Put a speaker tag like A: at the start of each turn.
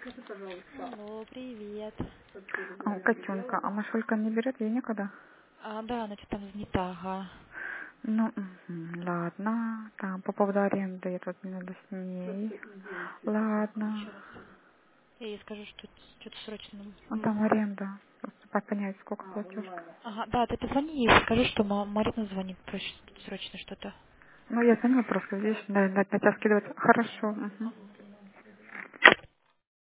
A: Скажи, пожалуйста.
B: Алло, привет.
A: Котенка, а Машулька не берет, ей некогда?
B: Да, она что-то там занята, ага.
A: Ну, ладно. Там по поводу аренды я тут не надо с ней. Ладно.
B: Еще раз. Я ей скажу, что что-то срочно.
A: Ну, там аренда. Просто понять, сколько платеж.
B: Ага, да, ты позвони ей, скажи, что Марина звонит, просит срочно что-то.
A: Ну, я звоню просто, видишь, на тебя скидывать. Хорошо. Мгм.